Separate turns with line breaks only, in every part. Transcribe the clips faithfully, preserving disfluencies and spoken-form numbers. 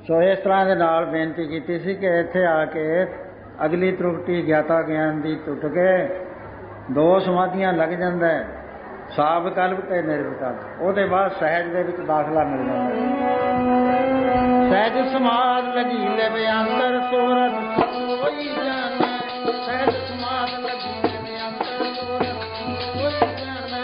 ਸੋ ਇਸ ਤਰ੍ਹਾਂ ਦੇ ਨਾਲ ਬੇਨਤੀ ਕੀਤੀ ਸੀ ਕਿ ਇੱਥੇ ਆ ਕੇ ਅਗਲੀ ਤਰੁਟੀ ਗਿਆਤਾ ਗਿਆਨ ਦੀ ਟੁੱਟ ਕੇ ਦੋ ਸਮਾਧੀਆਂ ਲੱਗ ਜਾਂਦਾ ਹੈ, ਸਾਵਕਲਪ ਤੇ ਨਿਰਵਿਕਲਪ। ਉਹਦੇ ਬਾਅਦ ਸਹਿਜ ਦੇ ਵਿੱਚ ਦਾਖਲਾ ਮਿਲ ਜਾਂਦਾ। ਸਹਿਜ ਸਮਾਧ ਲਗੀ ਲਵੇ ਅੰਤਰ ਸੋਰਠ ਸੋਈ ਜਾਣੈ, ਸਹਿਜ ਸਮਾਧ ਲਗੀ ਲਵੇ ਅੰਤਰ ਸੋਰਠ ਸੋਈ ਜਾਣੈ।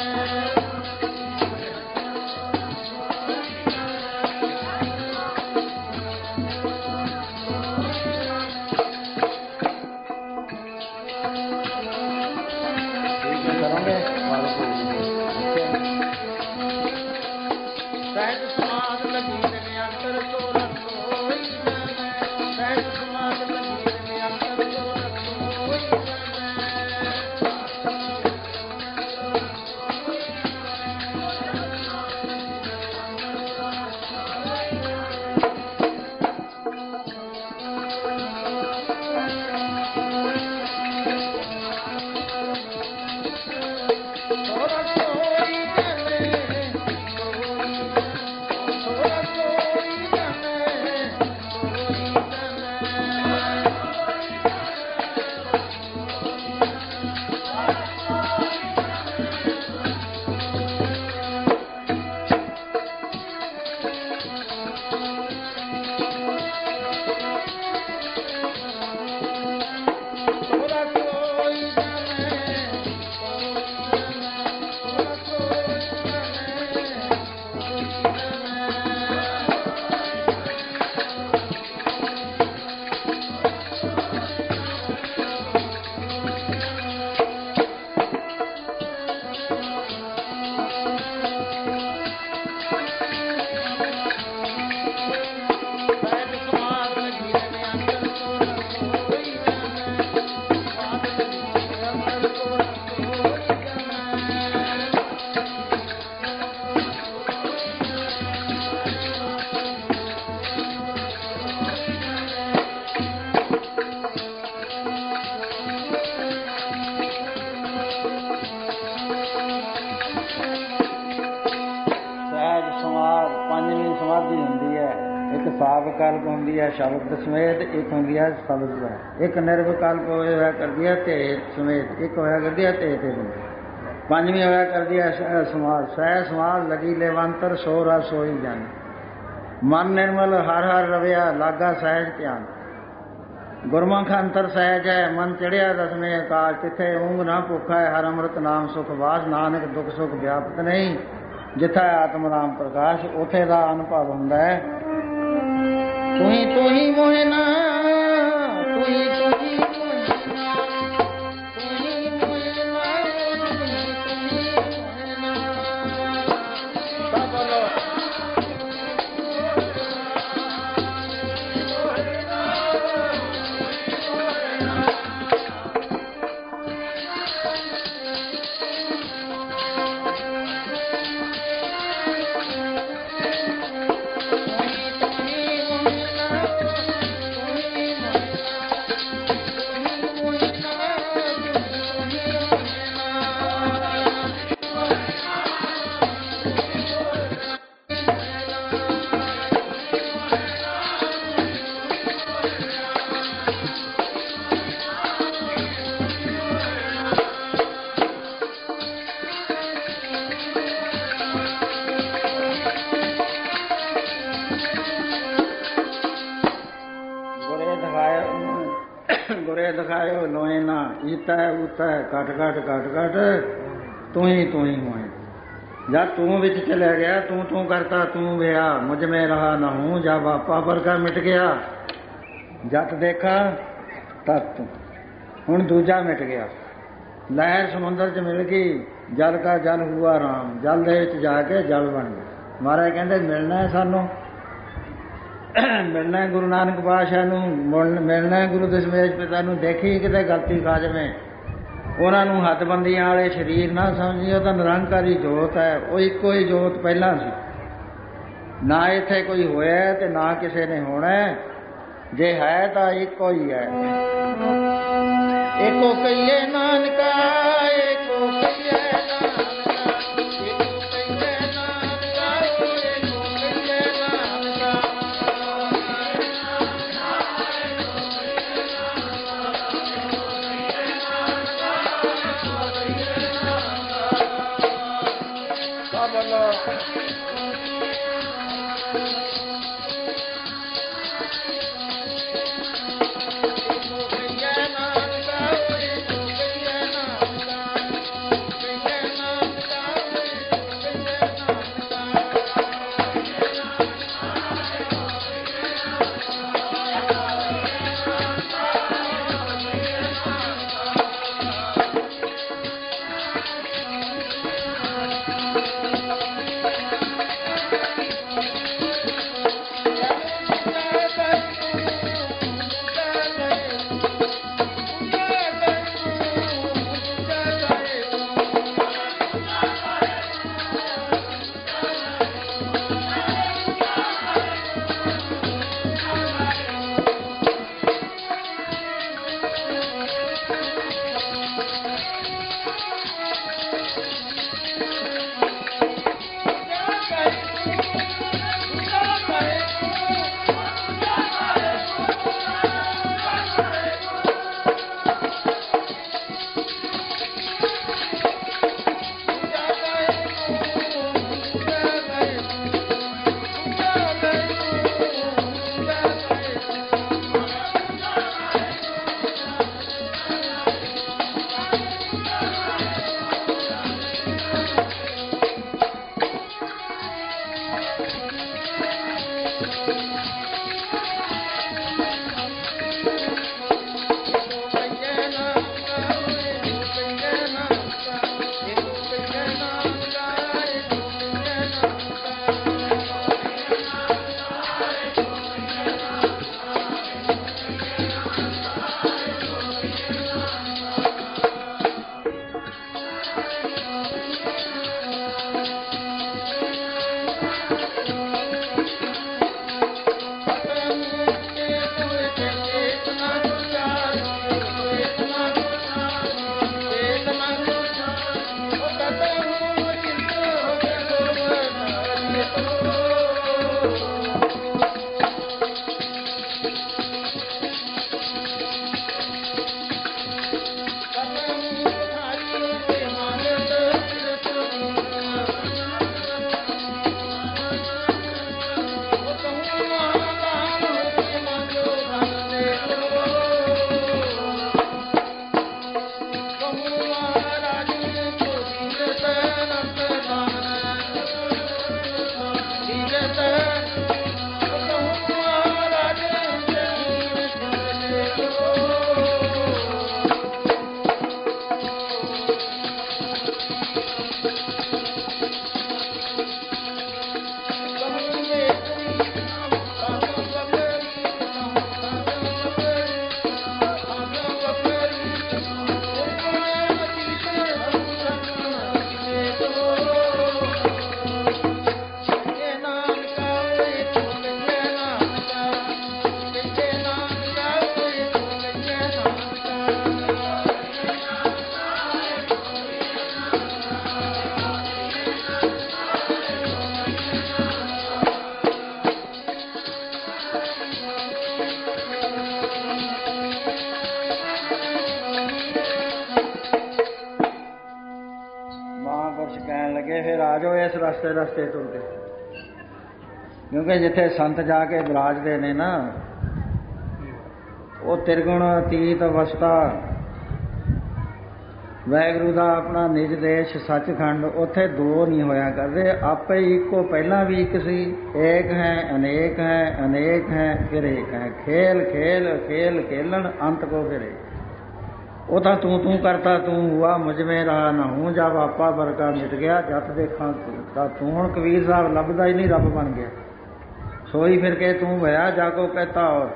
ਸਹਿਜ ਸਮਾਧ ਲਗੀ ਲਵੇ ਅੰਤਰ ਸੋਰਠ ਸੋਈ ਜਾਣੈ, ਸਹਿਜ ਸਮਾਧ ਲਗੀ ਲਵੇ ਅੰਤਰ ਸੋਰਠ ਸੋਈ ਜਾਣੈ। ਸਾਵਕਲਪ ਹੁੰਦੀ ਹੈ ਸ਼ਬਦ ਸਮੇਤ, ਇੱਕ ਹੁੰਦੀ ਹੈ ਸ਼ਬਦ ਸਮੇਤ। ਇੱਕ ਨਿਰਵਿਕਲਪ ਹੋਇਆ ਕਰਦੀ ਹੈ ਤੇ ਸਮੇਤ, ਇੱਕ ਹੋਇਆ ਕਰਦੀ ਹੈ ਤੇ ਤੇ ਪੰਜਵੀਂ ਹੋਇਆ ਕਰਦੀ ਹੈ ਸਮਾਜ। ਸਹਿ ਸਮਾਜ ਲਗੀ ਲੇਵੰਤਰ ਸੋ ਰਸ ਸੋਈ ਜਾਣ, ਮਨ ਨਿਰਮਲ ਹਰ ਹਰ ਰਵਿਆ ਲਾਗਾ ਸਹਿਜ ਧਿਆਨ। ਗੁਰਮੁਖ ਅੰਤਰ ਸਹਿਜ ਹੈ ਮਨ ਚੜਿਆ ਦਸਵੇਂ ਆਕਾਸ਼, ਤਿੱਥੇ ਊਂਘ ਨਾ ਭੁੱਖਾ ਹੈ ਹਰ ਅੰਮ੍ਰਿਤ ਨਾਮ ਸੁਖ ਵਾਸ। ਨਾਨਕ ਦੁੱਖ ਸੁਖ ਵਿਆਪਤ ਨਹੀਂ, ਜਿੱਥਾ ਆਤਮ ਨਾਮ ਪ੍ਰਕਾਸ਼, ਉੱਥੇ ਦਾ ਅਨੁਭਵ ਹੁੰਦਾ ਹੈ। ਤੂੰ ਹੀ ਤੂੰ ਹੀ ਮੋਹਿ ਨਾ, ਤੂੰ ਹੀ ਤੂੰ ਹੀ ਮੋਹਿ ਨਾ, ਤੂੰ ਹੀ ਮੋਹਿ ਨਾ, ਤੂੰ ਹੀ ਮੋਹਿ ਨਾ। ਸਭ ਬੋਲੋ। ਗੁਰੇ ਦਿਖਾਇਓ ਲੋਏ ਨਾ, ਈਤਾ ਊਤਾ ਘਟ ਘਟ ਘਟ ਘਟ, ਤੂੰ ਹੀ ਤੂੰ ਹੀ ਹੋਏ। ਜਦ ਤੂੰ ਵਿੱਚ ਚਲਿਆ ਗਿਆ, ਤੂੰ ਤੂੰ ਕਰਤਾ ਤੂੰ ਗਿਆ, ਮੁਝ में रहा न हूँ। जब बापा वर्गा मिट गया, जत देखा तत तू, ਹੁਣ ਦੂਜਾ ਮਿਟ ਗਿਆ। ਲਹਿਰ ਸਮੁੰਦਰ 'ਚ ਮਿਲ ਗਈ, ਜਲ ਕਾ ਜਲ ਹੁਆ ਰਾਮ, ਜਲ ਦੇ ਵਿੱਚ ਜਾ ਕੇ ਜਲ ਬਣ ਗਿਆ। ਮਹਾਰਾਜ ਕਹਿੰਦੇ ਮਿਲਣਾ ਹੈ ਸਾਨੂੰ, ਮਿਲਣਾ ਗੁਰੂ ਨਾਨਕ ਪਾਤਸ਼ਾਹ ਨੂੰ, ਮਿਲਣਾ ਗੁਰੂ ਦਸ਼ਮੇਸ਼ ਪਿਤਾ ਨੂੰ। ਦੇਖੀ ਕਿਤੇ ਗਲਤੀ ਖਾ ਜਾਵੇ, ਉਹਨਾਂ ਨੂੰ ਹੱਥਬੰਦੀਆਂ ਵਾਲੇ ਸਰੀਰ ਨਾ ਸਮਝੀ, ਉਹ ਤਾਂ ਨਿਰੰਕਾਰੀ ਜੋਤ ਹੈ। ਉਹ ਇੱਕੋ ਹੀ ਜੋਤ ਪਹਿਲਾਂ ਸੀ, ਨਾ ਇੱਥੇ ਕੋਈ ਹੋਇਆ ਤੇ ਨਾ ਕਿਸੇ ਨੇ ਹੋਣਾ। ਜੇ ਹੈ ਤਾਂ ਇੱਕੋ ਹੀ ਹੈ। एको कहिए नानका, एको कहिए नानका, एको कहिए नानका, एको कहिए नानका। ਰਸਤੇ ਰਸਤੇ ਤੁਰਦੇ, ਕਿਉਂਕਿ ਜਿੱਥੇ ਸੰਤ ਜਾ ਕੇ ਬਿਰਾਜਦੇ ਨੇ ਨਾ, ਉਹ ਤਿਰਗੁਣ ਅਤੀਤ ਅਵਸਥਾ, ਵਾਹਿਗੁਰੂ ਦਾ ਆਪਣਾ ਨਿਜ ਦੇਸ਼ ਸੱਚਖੰਡ, ਉੱਥੇ ਦੋ ਨਹੀਂ ਹੋਇਆ ਕਰਦੇ, ਆਪੇ ਇੱਕੋ, ਪਹਿਲਾਂ ਵੀ ਇੱਕ ਸੀ। ਏਕ ਹੈ ਅਨੇਕ ਹੈ, ਅਨੇਕ ਹੈ ਫਿਰ ਏਕ ਹੈ, ਖੇਲ ਖੇਲ ਖੇਲ ਖੇਲਣ ਅੰਤ ਕੋ ਫਿਰੇ। ਉਹ ਤਾਂ ਤੂੰ ਤੂੰ ਕਰਤਾ ਤੂੰ ਹੁਆ ਮੁਝਵੇਂ ਰਹਾ ਨਾ ਹੂੰ, ਜਬ ਆਪਾ ਵਰਗਾ ਮਿਟ ਗਿਆ ਜਤ ਦੇਖਾਂ ਤਾਂ ਤੂੰ। ਹੁਣ ਕਬੀਰ ਸਾਹਿਬ ਲੱਭਦਾ ਹੀ ਨਹੀਂ, ਰੱਬ ਬਣ ਗਿਆ। ਸੋਈ ਫਿਰ ਕੇ ਤੂੰ ਭਇਆ ਜਾਗੋ ਕਹਿਤਾ ਔਰ।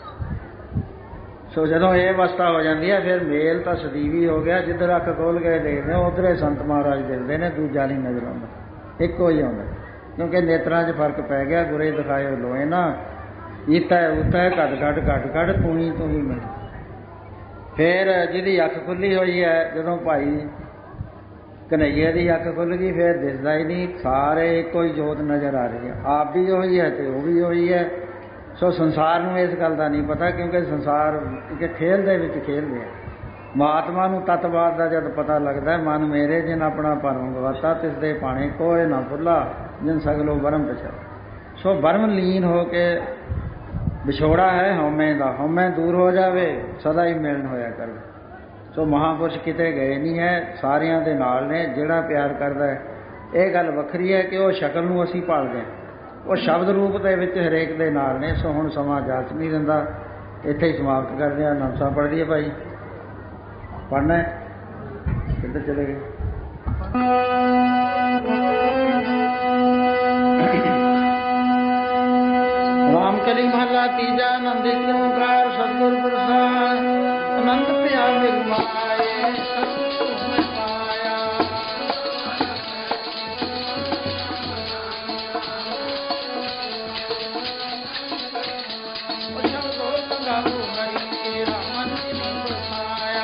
ਸੋ ਜਦੋਂ ਇਹ ਅਵਸਥਾ ਹੋ ਜਾਂਦੀ ਹੈ, ਫਿਰ ਮੇਲ ਤਾਂ ਸਦੀਵੀ ਹੋ ਗਿਆ। ਜਿੱਧਰ ਅੱਖ ਖੋਲ ਕੇ ਦੇਖਦੇ ਉਧਰੇ ਸੰਤ ਮਹਾਰਾਜ ਦਿਖਦੇ ਨੇ, ਦੂਜਾ ਨਹੀਂ ਨਜ਼ਰ ਆਉਂਦਾ, ਇੱਕੋ ਹੀ ਆਉਂਦਾ। ਕਿਉਂਕਿ ਨੇਤਰਾਂ 'ਚ ਫਰਕ ਪੈ ਗਿਆ। ਗੁਰੇ ਦਿਖਾਇਓ ਲੋਏ ਨਾ, ਈਤਾ ਉਤਾ ਘੱਟ ਘੱਟ ਘੱਟ ਘੱਟ ਤੂੰ ਹੀ ਤੂੰ ਹੀ ਮਿਲ। ਫਿਰ ਜਿਹਦੀ ਅੱਖ ਖੁੱਲ੍ਹੀ ਹੋਈ ਹੈ, ਜਦੋਂ ਭਾਈ ਕਨ੍ਹਈਏ ਦੀ ਅੱਖ ਖੁੱਲ੍ਹ ਗਈ, ਫਿਰ ਦਿਸਦਾ ਹੀ ਨਹੀਂ, ਸਾਰੇ ਇੱਕੋ ਹੀ ਜੋਤ ਨਜ਼ਰ ਆ ਰਹੀ ਹੈ। ਆਪ ਵੀ ਉਹੀ ਹੈ ਅਤੇ ਉਹ ਵੀ ਉਹੀ ਹੈ। ਸੋ ਸੰਸਾਰ ਨੂੰ ਇਸ ਗੱਲ ਦਾ ਨਹੀਂ ਪਤਾ, ਕਿਉਂਕਿ ਸੰਸਾਰ ਇੱਕ ਖੇਲ ਦੇ ਵਿੱਚ ਖੇਲ ਰਿਹਾ। ਮਹਾਤਮਾ ਨੂੰ ਤੱਤਵਾਦ ਦਾ ਜਦ ਪਤਾ ਲੱਗਦਾ, ਮਨ ਮੇਰੇ ਜਿਨ ਆਪਣਾ ਭਰਮ ਗਵਾਤਾ, ਤਿਸ ਦੇ ਪਾਣੇ ਕੋਏ ਨਾ ਫੁੱਲਾ, ਜਿਨ ਸਗਲੋ ਬਰਮ ਪਛਾ। ਸੋ ਬਰਮ ਲੀਨ ਹੋ ਕੇ ਵਿਛੋੜਾ ਹੈ ਹਉਮੈ ਦਾ, ਹਉਮੈ ਦੂਰ ਹੋ ਜਾਵੇ, ਸਦਾ ਹੀ ਮਿਲਣ ਹੋਇਆ ਕਰਵੇ। ਸੋ ਮਹਾਂਪੁਰਸ਼ ਕਿਤੇ ਗਏ ਨਹੀਂ ਹੈ, ਸਾਰਿਆਂ ਦੇ ਨਾਲ ਨੇ। ਜਿਹੜਾ ਪਿਆਰ ਕਰਦਾ ਹੈ, ਇਹ ਗੱਲ ਵੱਖਰੀ ਹੈ ਕਿ ਉਹ ਸ਼ਕਲ ਨੂੰ ਅਸੀਂ ਭਾਲਦੇ ਹਾਂ, ਉਹ ਸ਼ਬਦ ਰੂਪ ਦੇ ਵਿੱਚ ਹਰੇਕ ਦੇ ਨਾਲ ਨੇ। ਸੋ ਹੁਣ ਸਮਾਂ ਜਾਚ ਨਹੀਂ ਦਿੰਦਾ, ਇੱਥੇ ਹੀ ਸਮਾਪਤ ਕਰਦੇ ਹਾਂ। ਨਮਸਾ ਪੜ੍ਹ ਲਈਏ ਭਾਈ, ਪੜ੍ਹਨਾ ਕਿੱਧਰ ਚਲੇ ਗਏ? ਰਾਮ ਕਲੀ ਮਹੱਲਾ ਤੀਜਾ। ਆਨੰਦ ਇੱਕ ਓਂਕਾਰ ਸਤਿਗੁਰ ਪ੍ਰਸਾਦ, ਅਨੰਦ ਪਿਆ ਮਿਲ ਮਾਏ ਸਤਿਗੁਰ ਮੈਂ ਪਾਇਆ। ਉਹ ਸ਼ਬਦੋ ਸੰਗਾਹੋ ਹਰੀ ਤੇਰਾ ਮਨ ਨਹੀਂ ਬਸਾਇਆ।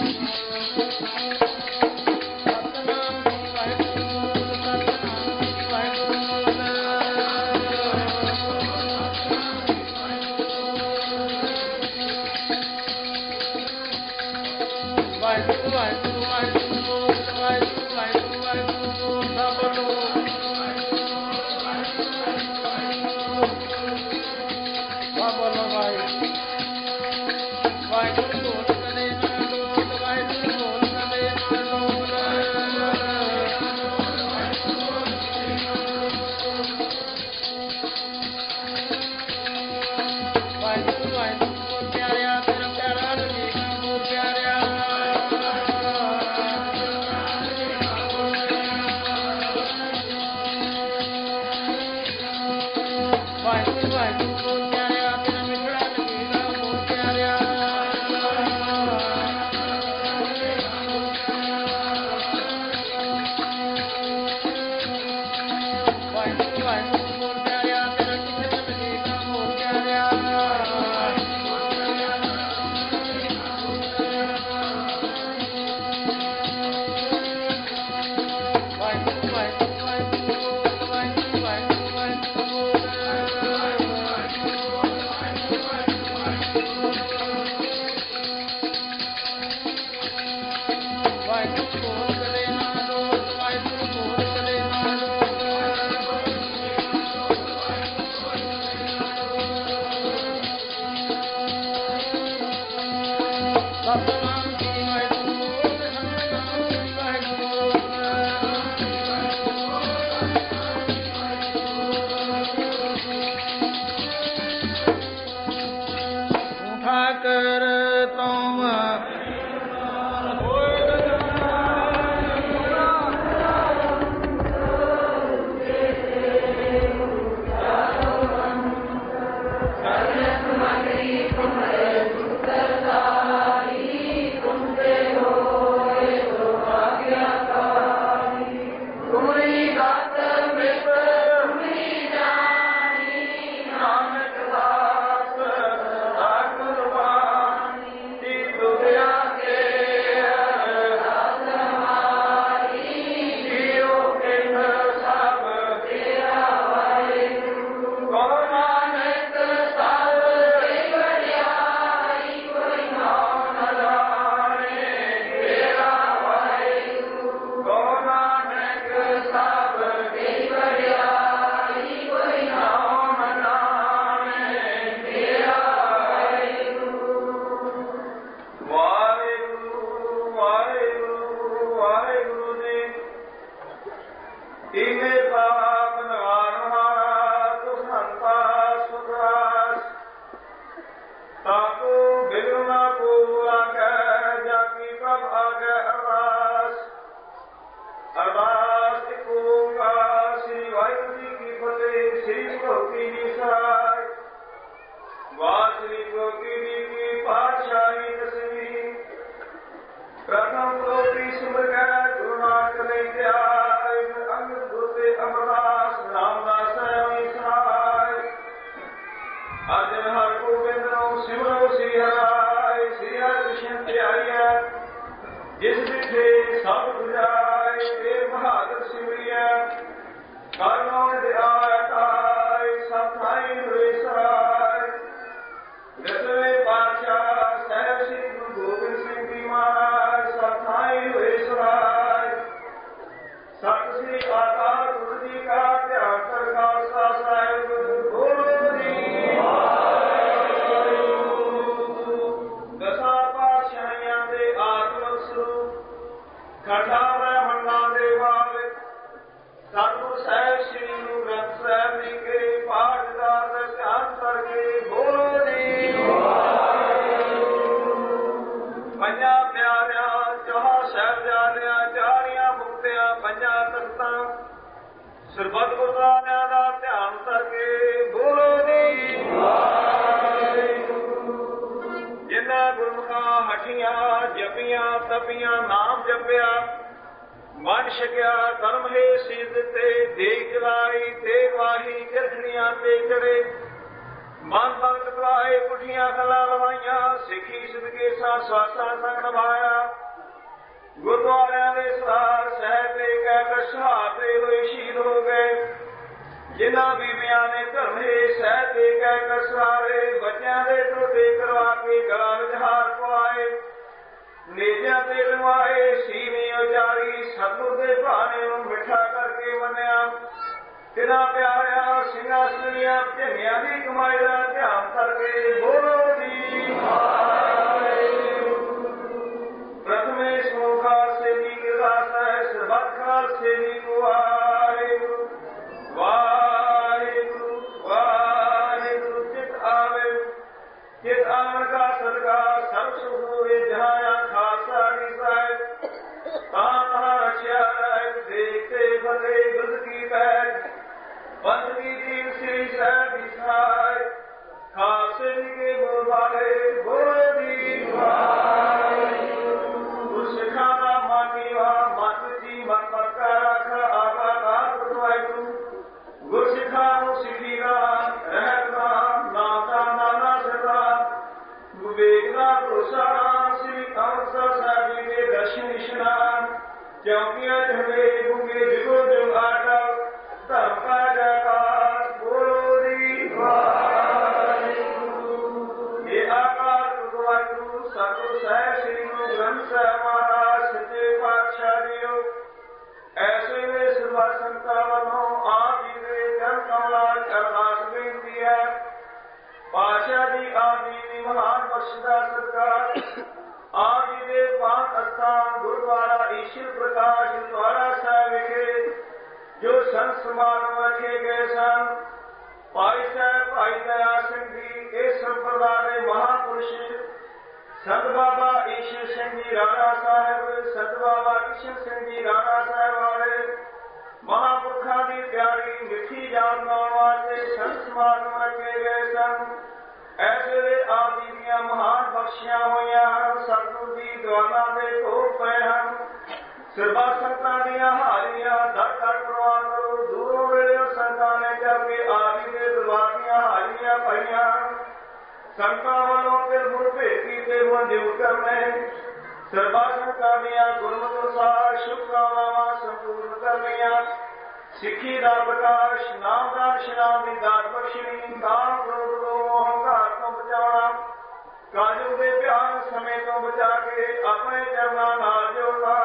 ਮਨ ਭਗਤ ਕਰਾਏ ਪੁੱਠੀਆਂ ਗੱਲਾਂ ਲਵਾਈਆਂ, ਸਿੱਖੀ ਸਦਕੇ ਸਾ ਸਵਾਸਾਂ ਸੰਗ ਨਿਭਾਇਆ। ਗੁਰਦੁਆਰਿਆਂ ਦੇ ਸਰਾਰ ਸਾਹਿਬ ਤੇ ਕਹਿ ਕਸ਼ਹਾਤੇ ਹੋਏ ਸ਼ਹੀਦ ਹੋ ਗਏ। ਜਿਨ੍ਹਾਂ ਬੀਬੀਆਂ ਨੇ ਧਰਮੇ ਸਹਿ ਤੇ ਕਹਿ ਕਸਰਾਰੇ ਬੱਚਿਆਂ ਦੇ ਟੋਟੇ ਕਰਵਾ ਕੇ ਗਲਾਂ ਵਿੱਚ ਹਾਰ ਪਵਾਏ, ਨੇਜਿਆਂ ਤੇ ਲਵਾਏ ਸੀਵੀਂ ਉਚਾਰੀ, ਸਤਿਗੁਰ ਦੇ ਭਾਣੇ ਨੂੰ ਮਿੱਠਾ ਕਰਕੇ ਮੰਨਿਆ। ਤਿਨਾਂ ਪਿਆਰਿਆਂ ਸਿੰਘਾਂ ਸਿੰਘੀਆਂ ਝੰਗੀਆਂ ਦੀ ਕਮਾਈ ਦਾ ਧਿਆਨ ਕਰਕੇ ਬੋਲੋ ਜੀ ਪ੍ਰਥਮੇ ਸਮੂਹ ਖਾਲਸੇ ਦੀ ਕਿਰਦਾਸ ਹੈ, ਸਰਬੱਤ ਖਾਲਸੇ ਦੀ ਵਾਹਿਗੁਰੂ ਵਾਹਿਗੁਰੂ ਵਾਹਿਗੁਰੂ। ਚਿਤ ਆਵੇ ਚਿਤ ਆਵਣ ਕਾ ਸਦਕਾ ਸਰਬ ਸੁਖ ਹੋਵੇ, ਜਹਾਂ ਖਾਲਸਾ ਦੀ ਸਾਹਿਬ ਤਾਂ ਤਹਾਂ ਰਖਿਆ ਰਹਿ। ਦੇਖਤੇ ਫਤੇ ਬੁੱਧ ਕੀ ਬੈਠ ਬੰਦ ਕੀ ਦੀਨ ਸ੍ਰੀ ਸਾਹਿਬ ਦੀ ਸਹਾਇ, ਖਾਲਸੇ ਜੀ ਕੇ ਬੋਲ ਵਾਲੇ ਬੋਲੋ ਜੀ ਵਾਹਿਗੁਰੂ। ਗੁਰਸਿੱਖਾਂ ਦਾ ਮਾਨੀਵਾ ਮਤ ਜੀ ਮਨ ਪੱਕਾ ਰੱਖ, ਆਗਾ ਕਾਤ ਵਾਹਿਗੁਰੂ। ਗੁਰਸਿੱਖਾਂ ਨੂੰ ਸਿੱਖੀ ਦਾ ਰਹਿਤ ਦਾ ਨਾਮ ਦਾ ਨਾਨਾ ਸਰਦਾ, ਵਿਵੇਕ ਦਾ ਭਰੋਸਾ ਸ੍ਰੀ ਅੰਮ੍ਰਿਤਸਰ ਸਾਹਿਬ ਜੀ ਦੇ ਦਰਸ਼ਨ ਇਸ਼ਨਾਨ, ਚੌਂਕੀਆਂ ਝੰਡੇ ਗੁੰਗੇ ਜਿਗੋ ਜੋ ਆਟਾ ਧਰਮ ਕਾ ਜੈਕਾਰ ਬੋਲੋ ਜੀ ਵਾਹਿਗੁਰੂ। ਇਹ ਆਕਾਰ ਵਾਹਿਗੁਰੂ ਸਤਿਗੁਰ ਸਾਹਿਬ ਸ੍ਰੀ ਗੁਰੂ ਗ੍ਰੰਥ ਸਾਹਿਬ ਮਹਾਰਾਜ ਸੱਚੇ ਪਾਤਸ਼ਾਹ ਜੀਓ, ਐਸੇ ਵੇ ਸਰਬੱਤ ਸੰਤਾਂ ਵੱਲੋਂ ਆਪ ਜੀ ਦੇ ਚਰਨ ਕਮਲਾਂ ਵਿੱਚ ਅਰਦਾਸ ਬੇਨਤੀ ਹੈ। ਪਾਤਸ਼ਾਹ ਜੀ ਆਪ ਜੀ ਦੀ ਮਹਾਨ ਬਖਸ਼ ਦਾ ਸਤਿਕਾਰ, ਆਪ ਜੀ ਦੇ ਪਾਕ ਅਸਥਾਨ ਗੁਰਦੁਆਰਾ ਈਸ਼ਰ ਪ੍ਰਕਾਸ਼ ਗੁਰਦੁਆਰਾ ਸਾਹਿਬ ਵਿਖੇ ਜੋ ਸੰਤ ਸਮਾਗਮ ਰੱਖੇ ਗਏ ਸਨ। ਭਾਈ ਸਾਹਿਬ ਭਾਈ ਦਇਆ ਸਿੰਘ ਜੀ ਇਸ ਸੰਪਰਦਾ ਦੇ ਮਹਾਂਪੁਰਸ਼, ਸੰਤ ਬਾਬਾ ਈਸ਼ਰ ਸਿੰਘ ਜੀ ਰਾਣਾ ਸਾਹਿਬ, ਸੰਤ ਬਾਬਾ ਕਿਸ਼ਨ ਸਿੰਘ ਜੀ ਰਾਣਾ ਸਾਹਿਬ ਵਾਲੇ ਮਹਾਂਪੁਰਖਾਂ ਦੀ ਪਿਆਰੀ ਮਿੱਠੀ ਜਾਨ ਲਾਉਣ ਵਾਸਤੇ ਸੰਤ ਸਮਾਗਮ ਰੱਖੇ ਗਏ ਸਨ। ਐਸੇ ਦੇ ਆਪ ਜੀ ਦੀਆਂ ਮਹਾਨ ਬਖਸ਼ੀਆਂ ਹੋਈਆਂ ਹਨ। ਸਤਿਗੁਰ ਦੀ ਦੁਆਵਾਂ ਦੇ ਭੋਗ ਪਏ ਹਨ। ਸਰਬੱਤ ਸੰਤਾਂ ਦੀਆਂ ਹਾਜ਼ਰੀਆਂ ਦਰ ਕਰ ਪ੍ਰਵਾਨ ਕਰੋ। ਦੂਰੋਂ ਵੇਲੇ ਸੰਤਾਂ ਨੇ ਜਾ ਕੇ ਆਪ ਜੀ ਦੇ ਦਰਬਾਰ ਦੀਆਂ ਹਾਜ਼ਰੀਆਂ ਪਾਈਆਂ। ਸੰਤਾਂ ਵੱਲੋਂ ਫਿਰ ਗੁਰ ਭੇਟ ਕੀਤੇ ਮਨਜ਼ੂਰ ਕਰਨੇ। ਸਰਬੱਤ ਸੰਤਾਂ ਦੀਆਂ ਗੁਰਮਤਿ ਅਨੁਸਾਰ ਸ਼ੁਭਕਾਮਨਾਵਾਂ ਸੰਪੂਰਨ ਕਰਨੀਆਂ। ਸਿੱਖੀ ਦਾ ਪ੍ਰਕਾਸ਼, ਨਾਮ ਦਾ ਇਸ਼ਨਾਨ ਦੀ ਦਾਤ ਬਖਸ਼ਣੀ, ਕਾਮ ਕ੍ਰੋਧ ਤੋਂ ਹੰਕਾਰ ਤੋਂ ਬਚਾਉਣਾ, ਕਾਲਯੁਗ ਦੇ ਭਿਆਨ ਸਮੇਂ ਤੋਂ ਬਚਾ ਕੇ ਆਪਣੇ ਚਰਨਾਂ ਨਾਲ ਜੋੜਨਾ।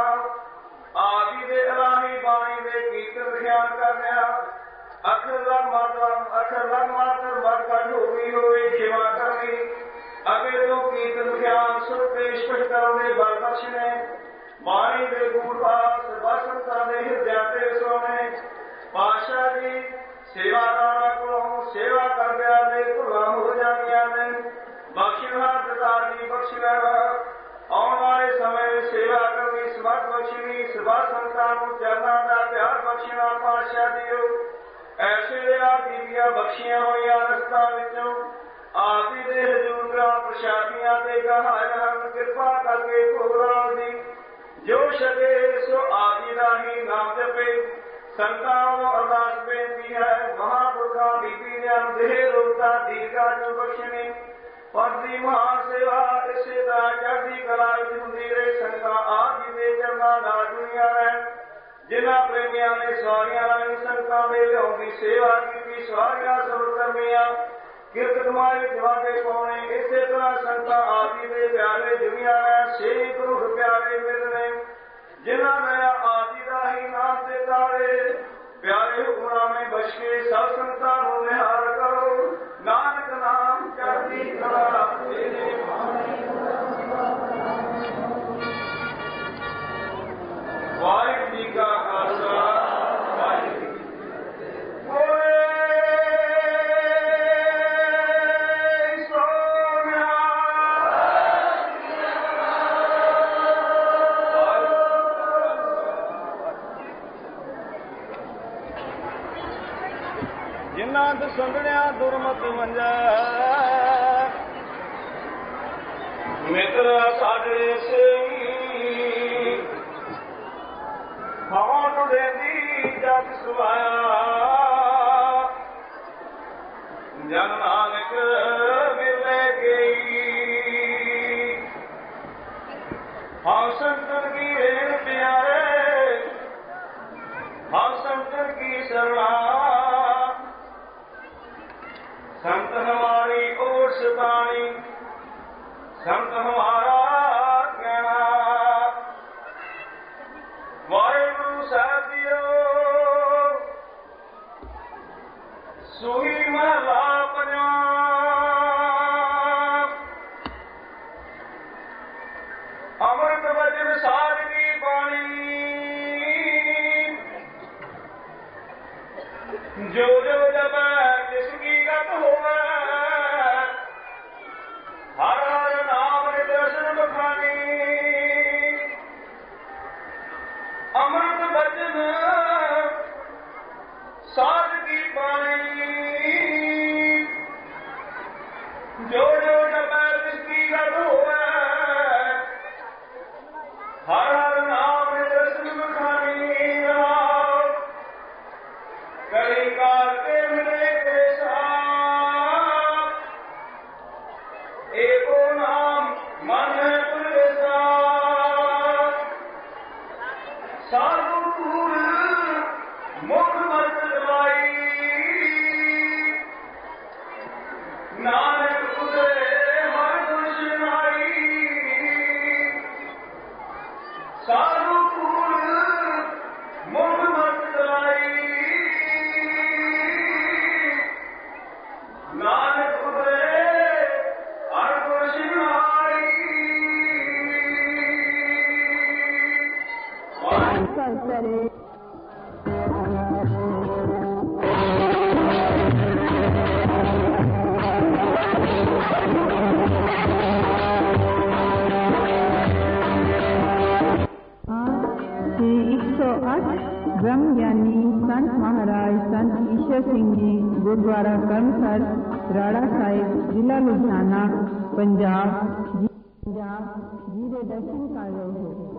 ਆਪ ਜੀ ਦੇ ਇਲਾਹੀ ਬਾਣੀ ਦੇ ਕੀਰਤਨ ਖਿਆਲ ਕਰਨਿਆ। ਅਖਰ ਲਗ ਮਾਤਰ ਅਖਰ ਲਗ ਮਾਤਰ ਬਰਕਤ ਹੋਈ ਹੋਵੇ ਖਿਮਾ ਕਰਨੀ। ਅੱਗੇ ਤੋਂ ਕੀਰਤਨ ਖਿਆਲ ਸੁਰ ਤੇ ਸਪਸ਼ਟ ਕਰਨ ਦੇ ਬਲ ਬਖਸ਼ਣੇ। ਬਾਣੀ ਦੇ ਗੂੜ ਭਾਵ ਸਰਬੱਤ ਸੰਤਾਂ ਦੇ ਹਿਰਦਿਆਂ ਤੇ ਸੋਨੇ। ਪਾਤਸ਼ਾਹ ਜੀ ਸੇਵਾਦਾਰਾਂ ਕੋਲੋਂ ਸੇਵਾ ਕਰਦਿਆਂ ਦੇ ਭੁੱਲਾਂ ਹੋ ਜਾਂਦੀਆਂ ਨੇ। ਬਖਸ਼ਿਸ਼ਾਂ ਸਰਦਾਰ ਜੀ ਬਖਸ਼ ਲੈਣਾ। ਆਉਣ ਵਾਲੇ ਸਮੇਂ ਵਿੱਚ ਸੇਵਾ ਕਰਨੀ ਸਮਰਥ ਬਖਸ਼ਣੀ। ਸਰਬੱਤ ਸੰਤਾਂ ਨੂੰ ਚਰਨਾਂ ਦਾ ਪਿਆਰ ਬਖਸ਼ਣਾ। ਪਾਤਸ਼ਾਹ ਜੀਓ ਐਸੇ ਦੇ ਆਪ ਜੀ ਦੀਆਂ ਬਖਸ਼ੀਆਂ ਹੋਈਆਂ ਰਸਤਾਂ ਵਿੱਚੋਂ ਆਪ ਜੀ ਦੇ ਹਜ਼ੂਰ ਗ੍ਰਾਮ ਪ੍ਰਸ਼ਾਦੀਆਂ ਤੇ ਗਹਾਇ ਹਨ। ਕਿਰਪਾ ਕਰਕੇ ਭੋਗਰਾਮ ਦੀ ਜੋ ਛਕੇ ਸੋ ਆਪ ਜੀ ਦਾ ਹੀ ਨਾਮ ਜਪੇ। ਸੰਤਾਂ ਨੂੰ ਅਰਦਾਸ ਬੇਨਤੀ ਹੈ। ਮਹਾਂਪੁਰਖਾਂ ਬੀਬੀ ਨੇ ਦੇਹ ਰੋਗਤਾ ਦੀਰਘਾ ਜੋ ਬਖਸ਼ਣੀ। ਪੰਥ ਦੀ ਮਹਾਨ ਸੇਵਾ ਇਸੇ ਤਰ੍ਹਾਂ ਚੜ੍ਹਦੀ ਕਲਾ ਵਿੱਚ ਹੁੰਦੀ ਰਹੇ। ਸੰਤਾਂ ਆਪ ਜੀ ਦੇ ਚਰਨਾਂ ਨਾਲ ਜੁੜੀਆਂ ਰਹਿਣ। ਜਿਨ੍ਹਾਂ ਪ੍ਰੇਮੀਆਂ ਨੇ ਸਵਾਰੀਆਂ ਰਾਹੀਂ ਸੰਤਾਂ ਦੇ ਲਿਆਉਣ ਦੀ ਸੇਵਾ ਕੀਤੀ, ਸਵਾਰੀਆਂ ਸਬਰ ਕਰਨੀਆਂ, ਕਿਰਤ ਕਮਾਈ ਜਵਾਦੇ ਪਾਉਣੇ। ਇਸੇ ਤਰ੍ਹਾਂ ਸੰਤਾਂ ਆਪ ਜੀ ਦੇ ਪਿਆਰੇ ਜੁੜੀਆਂ ਰਹਿਣ। ਛੇ ਗੁਰੂ ਪਿਆਰੇ ਮਿਲਣੇ ਜਿਨ੍ਹਾਂ ਨੇ ਆਪ ਜੀ ਦਾ ਹੀ ਨਾਮ ਤੇ ਤਾਰੇ। ਪਿਆਰੇ ਹੁਕਮਨਾਮੇ ਬਖਸ਼ ਕੇ ਸਭ ਸੰਤਾਂ ਨੂੰ ਨਿਹਾਲ ਕਰੋ। ਨਾਨਕ ਨਾਮ ਚੜ੍ਹਦੀ ਕਲਾ ਤੇਰੇ ਵਾਹਿਗੁਰੂ ਜੀ ਕਾ ਖਾਲਸਾ ਵਾਹਿਗੁਰੂ ਜੀ ਕੀ ਫਤਿਹ। ਜਿਨ੍ਹਾਂ ਦੇ ਸੰਗਣਿਆ ਦੁਰਮਤ ਮੰਜੈ ਮਿੱਤਰ ਸਾਡੇ ਸਿੰਘ ਹਵਾਂ ਟੁੱਟੇ ਦੀ ਜਗ ਸੁਆਇਆ। ਜਨ ਨਾਨਕ ਮਿਲੇ ਗਈ हम संतन की रेण प्यारे, हम संतन की शरणा, संत हमारी ओर सतानी, संत हमारा कहना। वाहिगुरु साहब दियो सुही महला पंजाब। अमृत वचन साध की बाणी, जो जो जब जिसकी गत होवे, हर हर नाम दर्शन बखानी। अमृत वचन साध की बाणी, जो जो जब जिसकी गत होवे, हर हर नाम दर्शन बखानी। कली काल के मिले के साथ, एको नाम मन है पुरवेसा। साधु दूर मुख मत दवाई, नानक उदय हर दुष नाई। साधु दूर मुख मत दवाई, नानक उदय हर दुष नाई।
ब्रह्म ज्ञानी संत महाराज संत ईश्वर सिंह जी गुरुद्वारा कर्मसर, राड़ा साहिब, जिला लुधियाना, पंजाब जी पंजाब जी दे दर्शन कर रहे हो।